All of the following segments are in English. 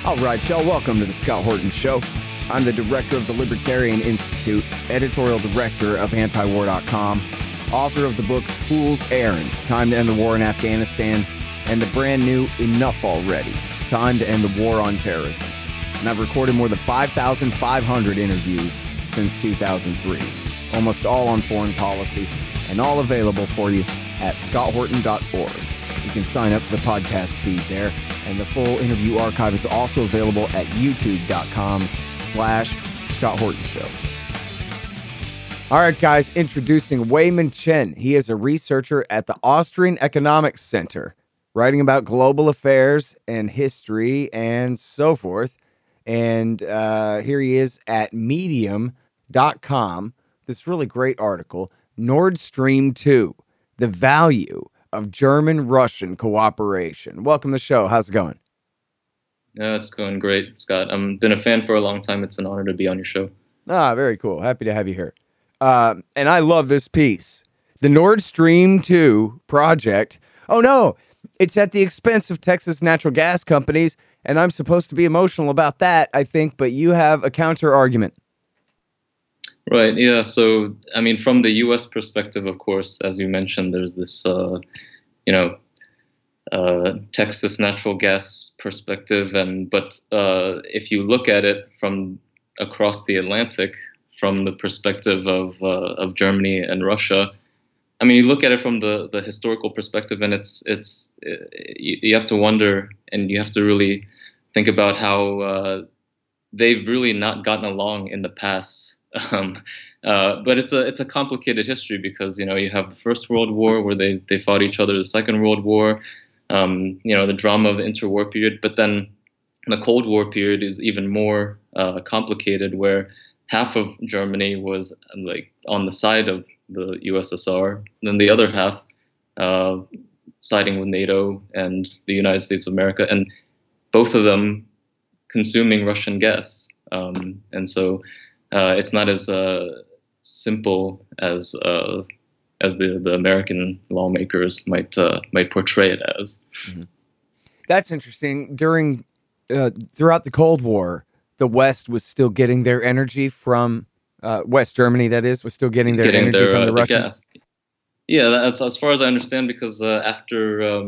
All right, y'all, welcome to the Scott Horton Show. I'm the director of the Libertarian Institute, editorial director of antiwar.com, author of the book Fool's Errand, Time to End the War in Afghanistan, and the brand new Enough Already, Time to End the War on Terrorism. And I've recorded more than 5,500 interviews since 2003, almost all on foreign policy, and all available for you at scotthorton.org. You can sign up for the podcast feed there, and the full interview archive is also available at youtube.com/Scott Horton Show. All right, guys, introducing Wei-Min Chen. He is a researcher at the Austrian Economics Center, writing about global affairs and history and so forth. And here he is at medium.com. This really great article, Nord Stream 2, the value of German-Russian cooperation. Welcome to the show. How's it going? Yeah, it's going great, Scott. I've been a fan for a long time. It's an honor to be on your show. Ah, very cool. Happy to have you here. And I love this piece. The Nord Stream 2 project. Oh, no, it's at the expense of Texas natural gas companies, and I'm supposed to be emotional about that, I think, but you have a counter argument. Right, yeah. So, I mean, from the U.S. perspective, of course, as you mentioned, there's this, Texas natural gas perspective. But if you look at it from across the Atlantic, from the perspective of Germany and Russia, I mean, you look at it from the historical perspective, and you have to wonder, and you have to really think about how they've really not gotten along in the past. But it's a complicated history because you have the First World War where they fought each other, the Second World War, the drama of the interwar period, but then the Cold War period is even more complicated, where half of Germany was like on the side of the USSR, and then the other half siding with NATO and the United States of America, and both of them consuming Russian gas, and so. It's not as simple as the American lawmakers might portray it as. Mm-hmm. That's interesting. Throughout the Cold War, the West was still getting their energy from West Germany. That is, was still getting their energy from the Russians. Gas. Yeah, that's as far as I understand. Because after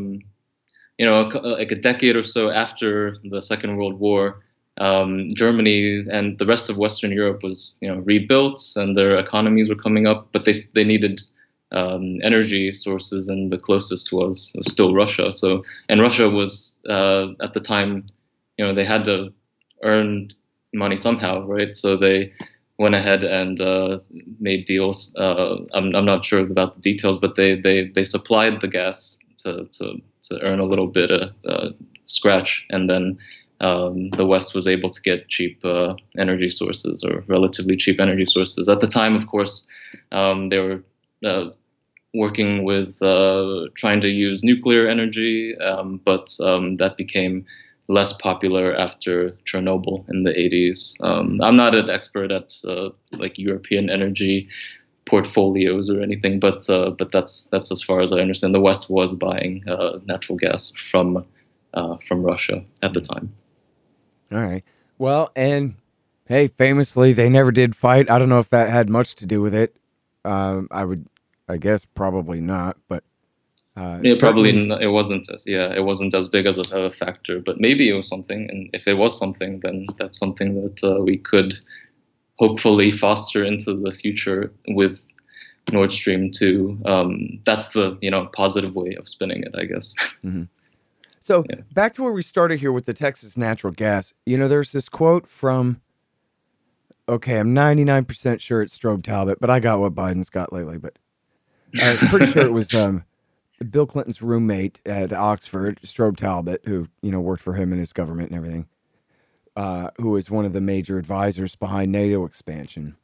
like a decade or so after the Second World War. Germany and the rest of Western Europe was, rebuilt, and their economies were coming up, but they needed energy sources, and the closest was still Russia. So, and Russia was at the time, they had to earn money somehow, right? So they went ahead and made deals. I'm not sure about the details, but they supplied the gas to earn a little bit of scratch, and then. The West was able to get cheap energy sources, or relatively cheap energy sources. At the time, of course, they were working with trying to use nuclear energy, but that became less popular after Chernobyl in the 80s. I'm not an expert at like European energy portfolios or anything, but that's as far as I understand. The West was buying natural gas from Russia at the time. All right. Well, and hey, famously, they never did fight. I don't know if that had much to do with it. I guess probably not, but probably not, it wasn't as big as a factor, but maybe it was something. And if it was something, then that's something that we could hopefully foster into the future with Nord Stream 2. That's the positive way of spinning it, I guess. Mm-hmm. So back to where we started here with the Texas natural gas. There's this quote from, okay, I'm 99% sure it's Strobe Talbot, but I got what Biden's got lately. But I'm pretty sure it was Bill Clinton's roommate at Oxford, Strobe Talbot, who, worked for him and his government and everything, who was one of the major advisors behind NATO expansion.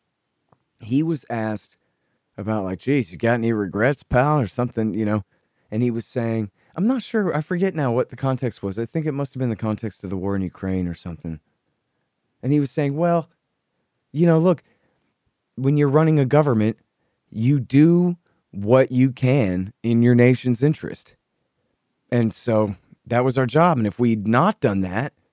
He was asked about, like, geez, you got any regrets, pal, or something, and he was saying, I'm not sure. I forget now what the context was. I think it must have been the context of the war in Ukraine or something. And he was saying, well, look, when you're running a government, you do what you can in your nation's interest. And so that was our job. And if we'd not done that,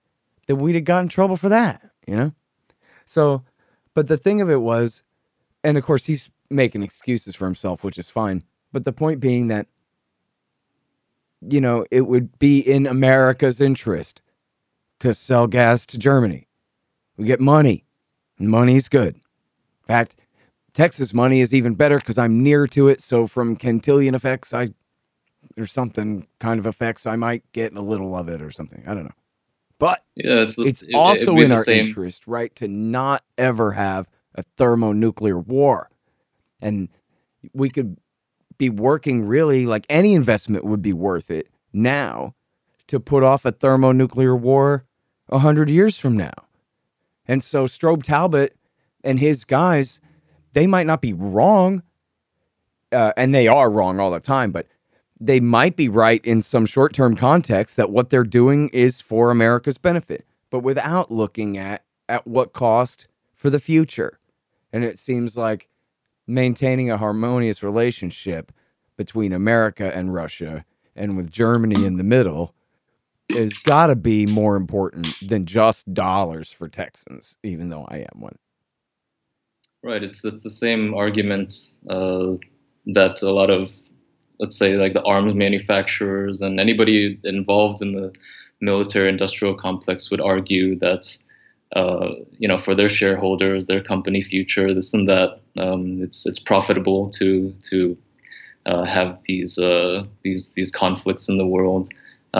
that we'd have got in trouble for that, you know? So, but the thing of it was, and of course he's making excuses for himself, which is fine. But the point being that, you know, it would be in America's interest to sell gas to Germany. We get money. Money's good. In fact, Texas money is even better because I'm near to it. So from Cantillon effects, there's something kind of effects, I might get a little of it or something. I don't know. But yeah, it's also in our interest, right, to not ever have a thermonuclear war. And we could be working really, like any investment would be worth it now to put off a thermonuclear war 100 years from now. And so Strobe Talbott and his guys, they might not be wrong, and they are wrong all the time, but they might be right in some short-term context that what they're doing is for America's benefit, but without looking at what cost for the future. And it seems like maintaining a harmonious relationship between America and Russia, and with Germany in the middle, has got to be more important than just dollars for Texans, even though I am one. Right. It's the same argument that a lot of, let's say, like the arms manufacturers and anybody involved in the military-industrial complex would argue that, for their shareholders, their company future, this and that, it's profitable to have these conflicts in the world.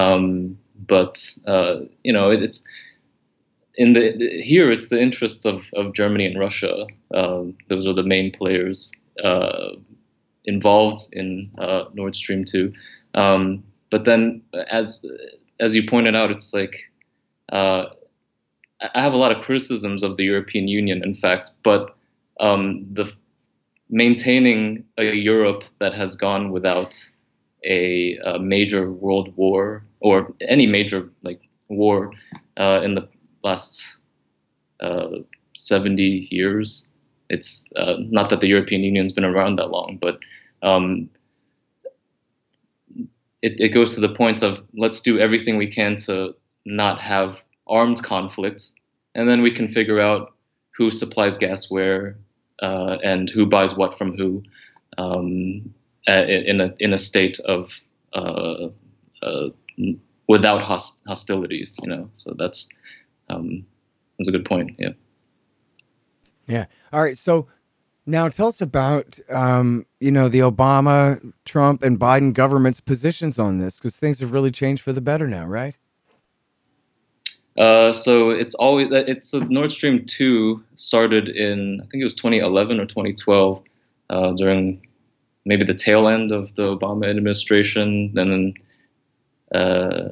It's here it's the interests of Germany and Russia. Those are the main players involved in Nord Stream 2. But then, as you pointed out, it's like I have a lot of criticisms of the European Union, in fact, but the maintaining a Europe that has gone without a major world war or any major war in the last 70 years. It's not that the European Union's been around that long, but it goes to the point of let's do everything we can to not have armed conflict, and then we can figure out who supplies gas where and who buys what from who in a state of without hostilities. So that's a good point. Yeah. Yeah. All right. So now tell us about, the Obama, Trump, and Biden government's positions on this, because things have really changed for the better now, right? So Nord Stream 2 started in, I think it was 2011 or 2012, during maybe the tail end of the Obama administration. And then,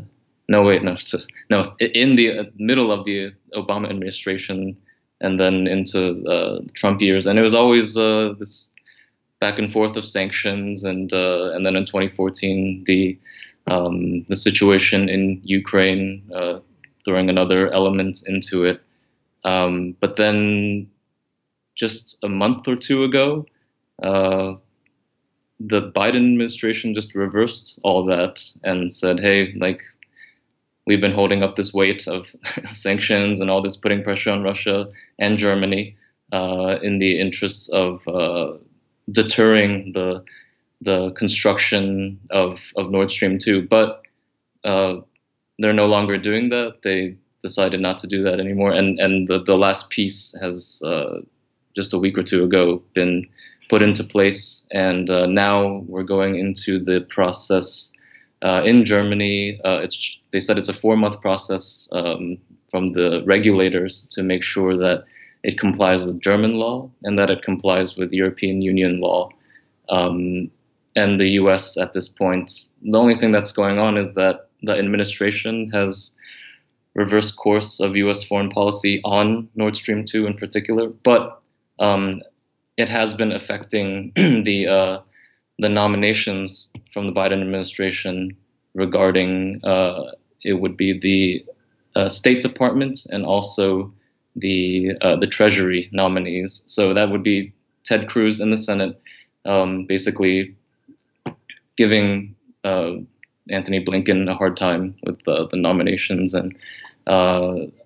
in the middle of the Obama administration, and then into the Trump years. And it was always this back and forth of sanctions, and then in 2014 the situation in Ukraine, throwing another element into it. But then just a month or two ago, the Biden administration just reversed all that and said, hey, we've been holding up this weight of sanctions and all this putting pressure on Russia and Germany in the interests of deterring the construction of Nord Stream 2. But they're no longer doing that. They decided not to do that anymore. And the last piece has just a week or two ago been put into place. And now we're going into the process in Germany. They said it's a 4-month process from the regulators to make sure that it complies with German law and that it complies with European Union law. And the U.S. at this point, the only thing that's going on is that the administration has reversed course of U.S. foreign policy on Nord Stream 2 in particular, but it has been affecting the nominations from the Biden administration regarding it would be the State Department and also the Treasury nominees. So that would be Ted Cruz in the Senate, basically giving Anthony Blinken a hard time with the nominations, and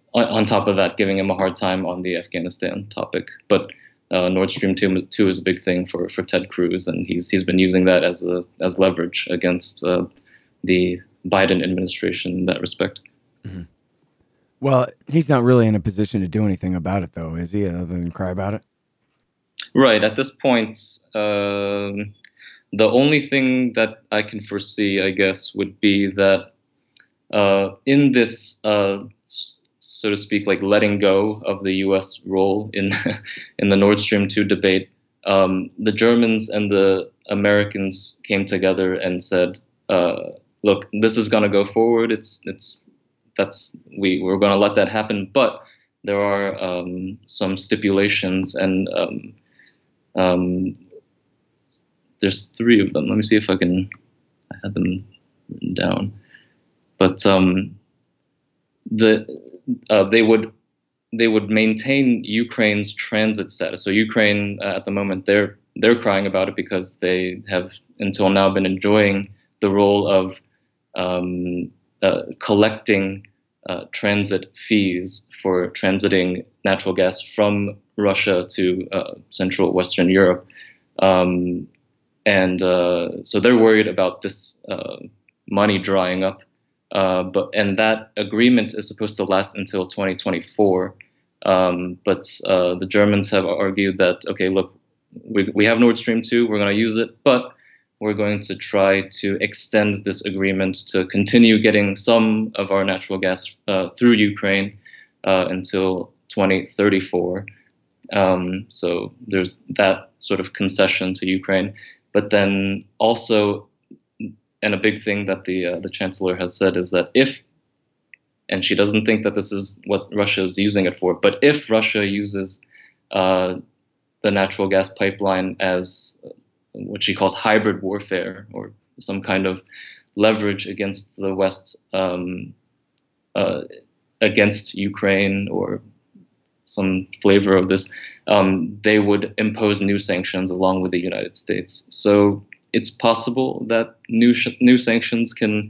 on top of that, giving him a hard time on the Afghanistan topic. But Nord Stream 2 is a big thing for Ted Cruz, and he's been using that as leverage against the Biden administration in that respect. Mm-hmm. Well, he's not really in a position to do anything about it, though, is he, other than cry about it? Right. At this point, the only thing that I can foresee, I guess, would be that in this, so to speak, like letting go of the U.S. role in in the Nord Stream 2 debate, the Germans and the Americans came together and said, "Look, this is going to go forward. We're going to let that happen, but there are some stipulations, and there's 3 of them. Let me see if I have them written down. But they would maintain Ukraine's transit status. So Ukraine at the moment they're crying about it because they have until now been enjoying the role of collecting transit fees for transiting natural gas from Russia to Central Western Europe, and so they're worried about this money drying up. And that agreement is supposed to last until 2024. But the Germans have argued that, okay, look, we have Nord Stream 2, we're going to use it, but we're going to try to extend this agreement to continue getting some of our natural gas through Ukraine until 2034. So there's that sort of concession to Ukraine. But then also, and a big thing that the chancellor has said is that and she doesn't think that this is what Russia is using it for, but if Russia uses the natural gas pipeline as what she calls hybrid warfare, or some kind of leverage against the West, against Ukraine, or some flavor of this, they would impose new sanctions along with the United States. So it's possible that new sanctions can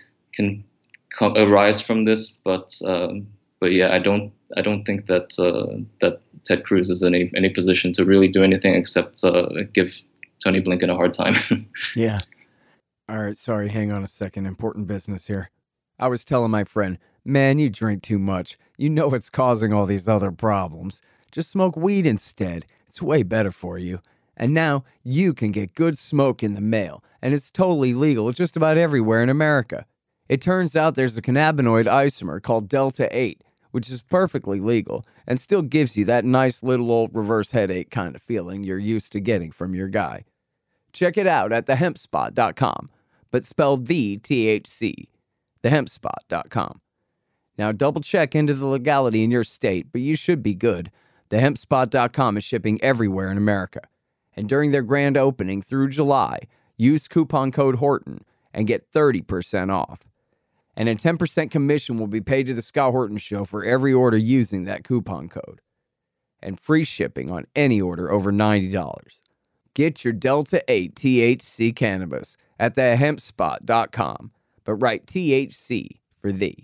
arise from this, but yeah, I don't think that that Ted Cruz is in any position to really do anything except give Tony Blinken a hard time. Yeah. All right. Sorry. Hang on a second. Important business here. I was telling my friend, man, you drink too much. You know it's causing all these other problems. Just smoke weed instead. It's way better for you. And now you can get good smoke in the mail, and it's totally legal just about everywhere in America. It turns out there's a cannabinoid isomer called Delta 8, which is perfectly legal and still gives you that nice little old reverse headache kind of feeling you're used to getting from your guy. Check it out at thehempspot.com, but spelled the THC, thehempspot.com. Now double check into the legality in your state, but you should be good. Thehempspot.com is shipping everywhere in America. And during their grand opening through July, use coupon code Horton and get 30% off. And a 10% commission will be paid to the Scott Horton Show for every order using that coupon code. And free shipping on any order over $90. Get your Delta 8 THC cannabis at thehempspot.com, but write THC for thee.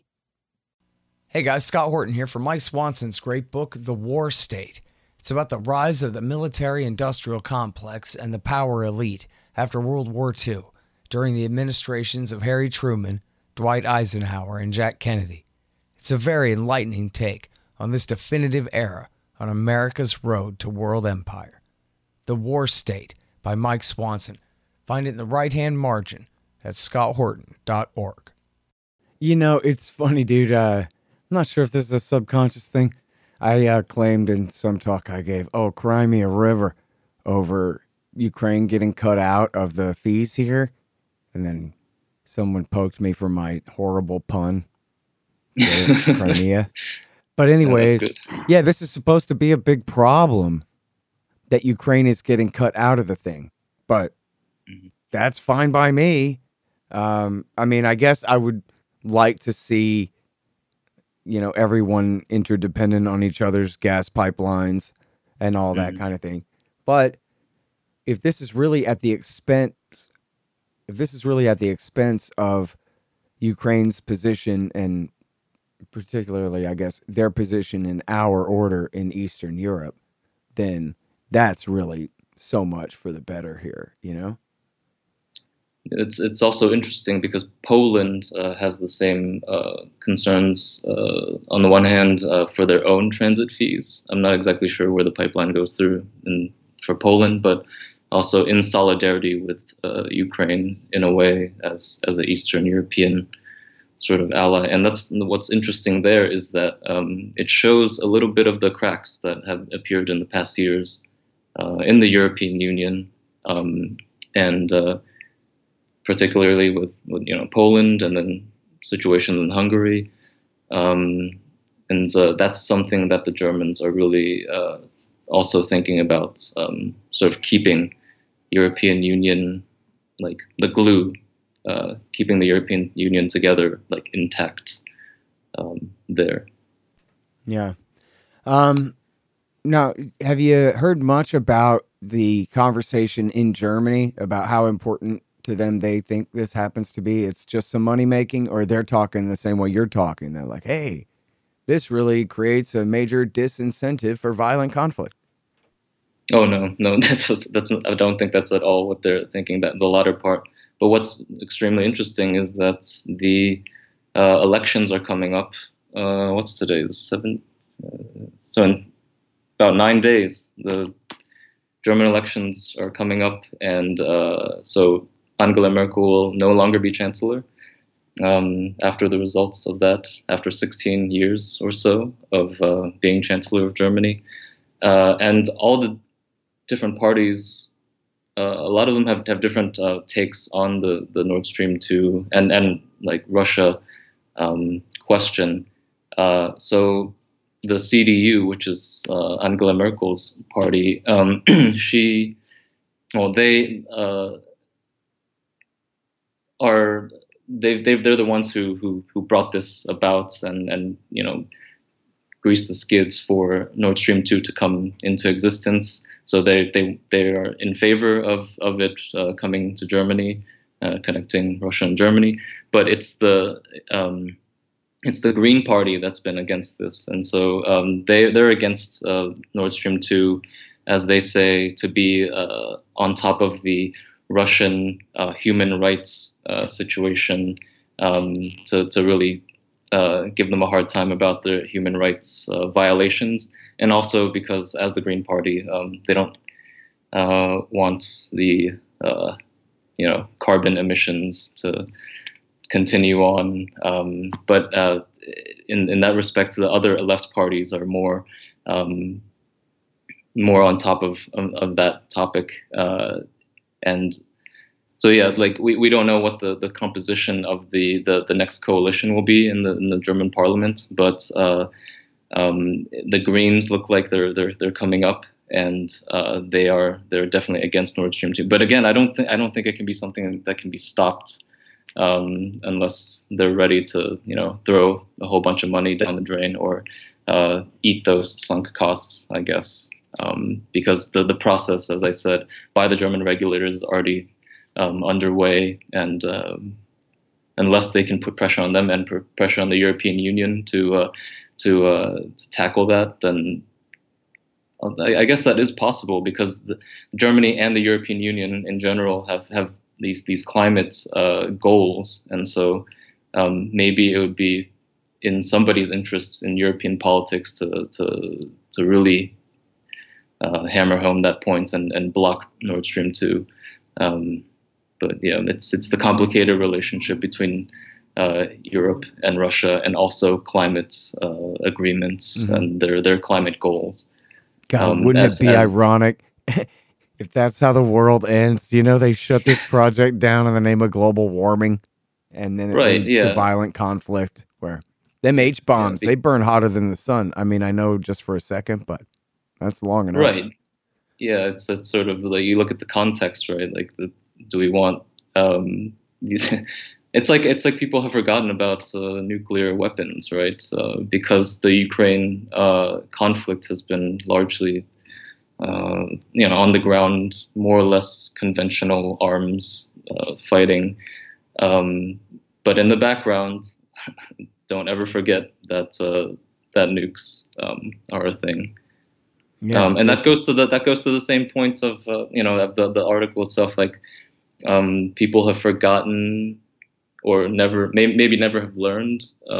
Hey guys, Scott Horton here for Mike Swanson's great book, The War State. It's about the rise of the military-industrial complex and the power elite after World War II, during the administrations of Harry Truman, Dwight Eisenhower, and Jack Kennedy. It's a very enlightening take on this definitive era on America's road to world empire. The War State by Mike Swanson. Find it in the right-hand margin at scotthorton.org. You know, it's funny, dude. I'm not sure if this is a subconscious thing. I claimed in some talk I gave, Crimea River over Ukraine getting cut out of the fees here. And then someone poked me for my horrible pun. Crimea. But anyways, yeah, this is supposed to be a big problem that Ukraine is getting cut out of the thing. But that's fine by me. I mean, I guess I would like to see, everyone interdependent on each other's gas pipelines and all that kind of thing. But if this is really at the expense of Ukraine's position and particularly, I guess, their position in our order in Eastern Europe, then that's really so much for the better here, you know? It's also interesting because Poland has the same concerns. On the one hand, for their own transit fees. I'm not exactly sure where the pipeline goes through for Poland, but also in solidarity with Ukraine in a way as an Eastern European sort of ally. And that's what's interesting there is that it shows a little bit of the cracks that have appeared in the past years in the European Union, and particularly with Poland and then situations in Hungary. And that's something that the Germans are really also thinking about, sort of keeping European Union, like the glue, keeping the European Union together, like intact there. Yeah. Now, have you heard much about the conversation in Germany about how important to them they think this happens to be? It's just some money making, or they're talking the same way you're talking? They're like, hey, this really creates a major disincentive for violent conflict. Oh no, that's I don't think that's at all what they're thinking. That the latter part. But what's extremely interesting is that the elections are coming up. What's today? The 7th. So in about 9 days, the German elections are coming up, and so Angela Merkel will no longer be chancellor after the results of that, after 16 years or so of being chancellor of Germany. And all the different parties, a lot of them have different takes on the Nord Stream 2 and like Russia question. So the CDU, which is Angela Merkel's party, they're the ones who brought this about and greased the skids for Nord Stream 2 to come into existence. So they are in favor of it coming to Germany, connecting Russia and Germany. But it's the Green Party that's been against this, and so they're against Nord Stream 2, as they say, to be on top of the Russian human rights situation, to really give them a hard time about their human rights violations, and also because as the Green Party, they don't want the carbon emissions to continue on. But in that respect, the other left parties are more on top of that topic, and so yeah, like we don't know what the composition of the next coalition will be in the German parliament, but the Greens look like they're coming up, and they're definitely against Nord Stream 2. But again, I don't think it can be something that can be stopped unless they're ready to throw a whole bunch of money down the drain or eat those sunk costs, I guess, because the process, as I said, by the German regulators is already underway, and unless they can put pressure on them and put pressure on the European Union to tackle that, then I guess that is possible, because Germany and the European Union in general have these climate goals, and so maybe it would be in somebody's interests in European politics to really hammer home that point and block Nord Stream 2. But yeah, it's the complicated relationship between Europe and Russia, and also climate agreements and their climate goals. God, wouldn't it be ironic if that's how the world ends? They shut this project down in the name of global warming, and then it leads to violent conflict where them H-bombs, they burn hotter than the sun. I mean, I know just for a second, but that's long enough. Right. Yeah, it's sort of like, you look at the context, right? Like, do we want these? It's like people have forgotten about nuclear weapons, right? Because the Ukraine conflict has been largely, on the ground, more or less conventional arms fighting. But in the background, don't ever forget that that nukes are a thing. Yeah, and that goes to the same point of of the article itself. Like people have forgotten or maybe never have learned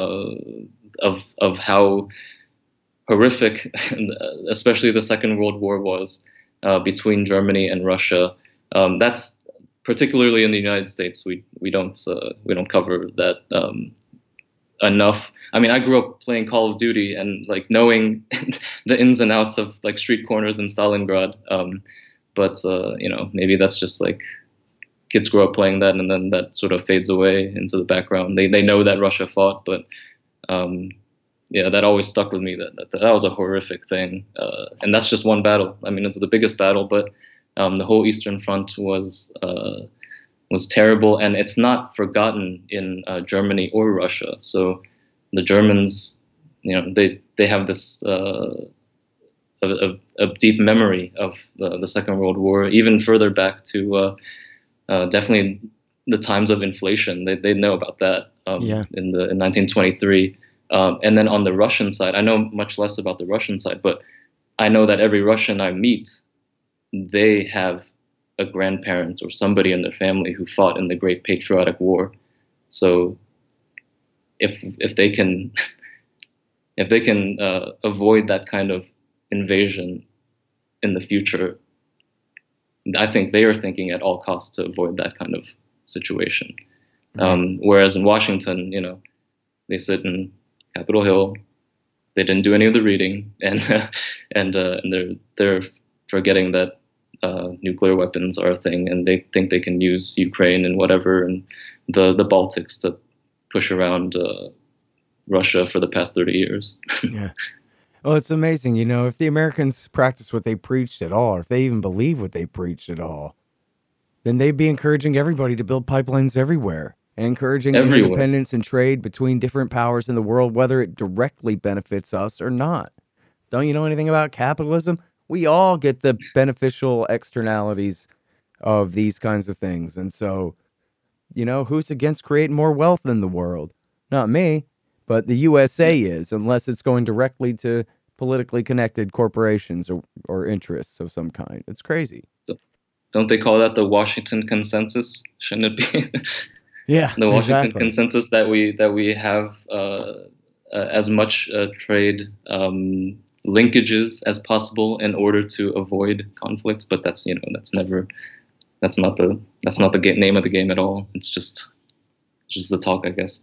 of how horrific, especially the Second World War was between Germany and Russia. That's particularly in the United States. We don't cover that enough. I mean, I grew up playing Call of Duty and like knowing the ins and outs of like street corners in Stalingrad. But maybe that's just like kids grow up playing that, and then that sort of fades away into the background. They know that Russia fought, but yeah, that always stuck with me. That was a horrific thing, and that's just one battle. I mean, it's the biggest battle, but the whole Eastern Front was terrible, and it's not forgotten in Germany or Russia. So the Germans, they have this a deep memory of the Second World War, even further back to definitely the times of inflation. They know about that in 1923. And then on the Russian side, I know much less about the Russian side, but I know that every Russian I meet, they have a grandparent or somebody in their family who fought in the Great Patriotic War. So if they can avoid that kind of invasion in the future, I think they are thinking at all costs to avoid that kind of situation. Whereas in Washington, they sit in Capitol Hill, they didn't do any of the reading, and they're forgetting that nuclear weapons are a thing, and they think they can use Ukraine and whatever and the Baltics to push around Russia for the past 30 years. Yeah. Well, it's amazing, if the Americans practice what they preached at all, or if they even believe what they preached at all, then they'd be encouraging everybody to build pipelines everywhere and encouraging interdependence and trade between different powers in the world, whether it directly benefits us or not. Don't you know anything about capitalism? We all get the beneficial externalities of these kinds of things. And so, who's against creating more wealth in the world? Not me, but the USA is, unless it's going directly to politically connected corporations or interests of some kind. It's crazy. Don't they call that the Washington Consensus? Shouldn't it be? Yeah, the Washington Consensus that we have as much trade linkages as possible in order to avoid conflict. But that's that's not the name of the game at all. It's just the talk, I guess.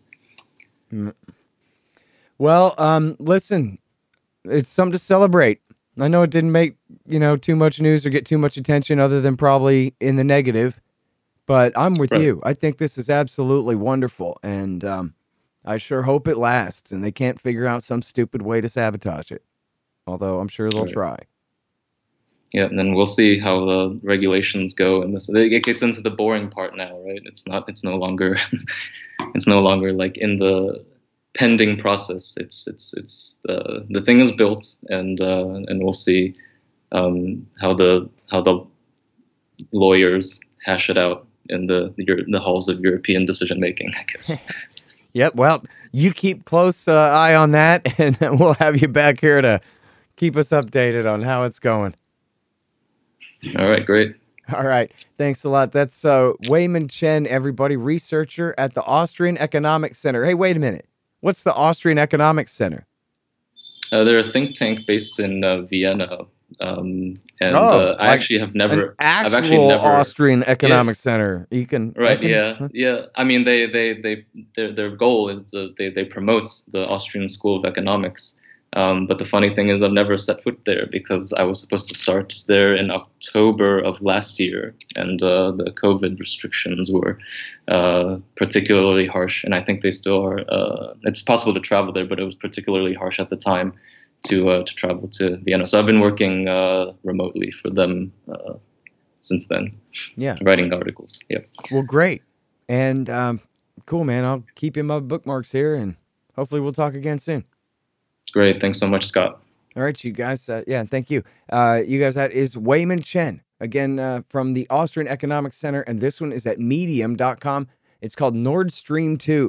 Well, listen, it's something to celebrate. I know it didn't make too much news or get too much attention, other than probably in the negative. But I'm with you. I think this is absolutely wonderful, and I sure hope it lasts and they can't figure out some stupid way to sabotage it. Although I'm sure they'll try. Yeah, and then we'll see how the regulations go, and it gets into the boring part now, right? It's no longer like in the pending process. It's the thing is built, and we'll see how the lawyers hash it out in the halls of European decision making, I guess. Yep. Well, you keep close eye on that, and we'll have you back here to keep us updated on how it's going. All right, great. All right. Thanks a lot. That's Weimin Chen, everybody, researcher at the Austrian Economic Center. Hey, wait a minute. What's the Austrian Economic Center? They're a think tank based in Vienna. I actually have never. I've actually never. Austrian Economic Center. Yeah. I mean, their goal is they promote the Austrian School of Economics. But the funny thing is, I've never set foot there because I was supposed to start there in October of last year, and the COVID restrictions were particularly harsh, and I think they still are. It's possible to travel there, but it was particularly harsh at the time to travel to Vienna. So I've been working remotely for them since then. Yeah, writing articles. Yeah. Well, great, and cool, man. I'll keep in my bookmarks here, and hopefully we'll talk again soon. Great. Thanks so much, Scott. All right, you guys. Thank you. You guys, that is Weimin Chen, again, from the Austrian Economic Center, and this one is at medium.com. It's called Nord Stream 2.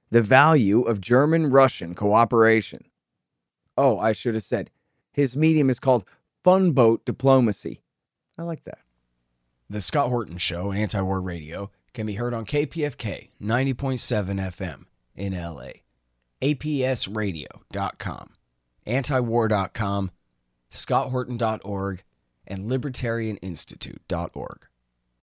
the value of German-Russian cooperation. Oh, I should have said, his medium is called funboat diplomacy. I like that. The Scott Horton Show, Anti-War Radio, can be heard on KPFK 90.7 FM in LA, APSradio.com, antiwar.com, scotthorton.org, and libertarianinstitute.org.